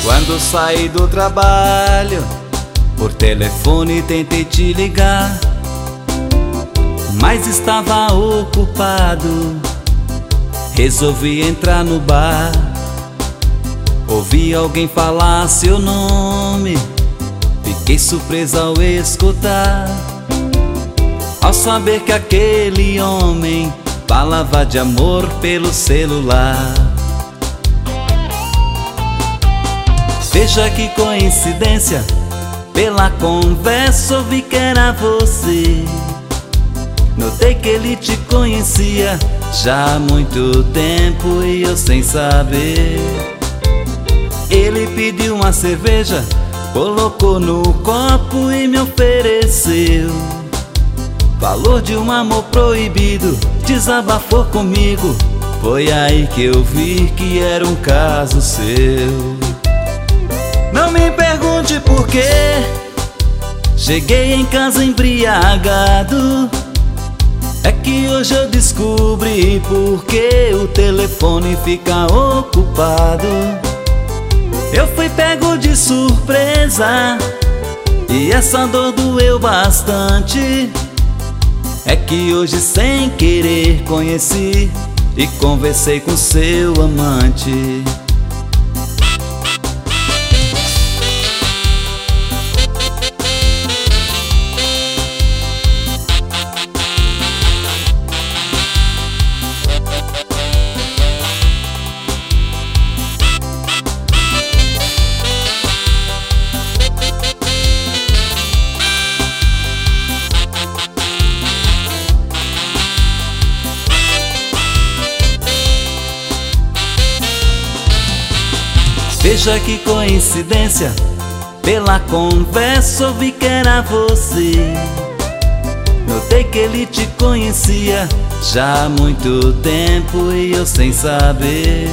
Quando saí do trabalho, por telefone tentei te ligar, mas estava ocupado. Resolvi entrar no bar, ouvi alguém falar seu nome, fiquei surpresa ao escutar, ao saber que aquele homem falava de amor pelo celular. Veja que coincidência, pela conversa ouvi que era você. Notei que ele te conhecia já há muito tempo e eu sem saber. Ele pediu uma cerveja, colocou no copo e me ofereceu. Falou de um amor proibido, desabafou comigo. Foi aí que eu vi que era um caso seu. Não me pergunte por quê, cheguei em casa embriagado. É que hoje eu descobri por que o telefone fica ocupado. Eu fui pego de surpresa e essa dor doeu bastante. É que hoje sem querer conheci e conversei com seu amante. Veja que coincidência, pela conversa ouvi que era você. Notei que ele te conhecia já há muito tempo e eu sem saber.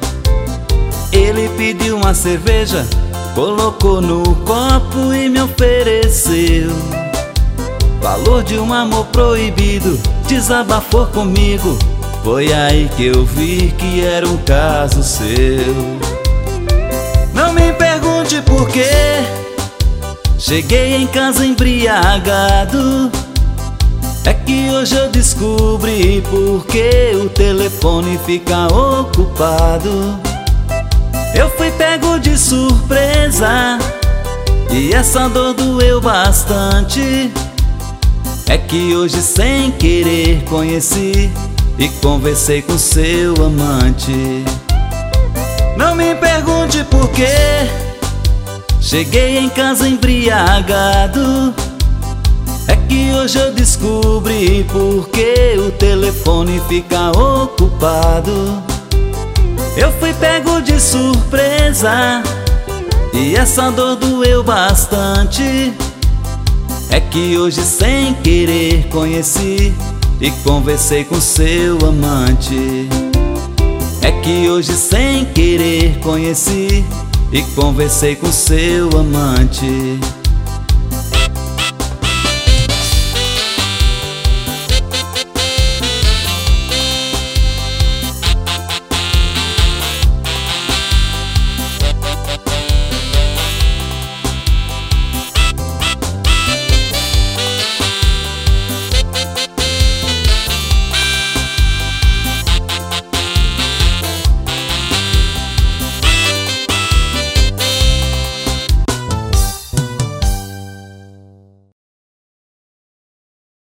Ele pediu uma cerveja, colocou no copo e me ofereceu. Falou de um amor proibido, desabafou comigo. Foi aí que eu vi que era um caso seu. Não me pergunte por quê, cheguei em casa embriagado. É que hoje eu descobri por que o telefone fica ocupado. Eu fui pego de surpresa e essa dor doeu bastante. É que hoje sem querer conheci e conversei com seu amante. Não me pergunte por quê, cheguei em casa embriagado. É que hoje eu descobri por que o telefone fica ocupado. Eu fui pego de surpresa e essa dor doeu bastante. É que hoje sem querer conheci e conversei com seu amante. É que hoje sem querer conheci e conversei com seu amante.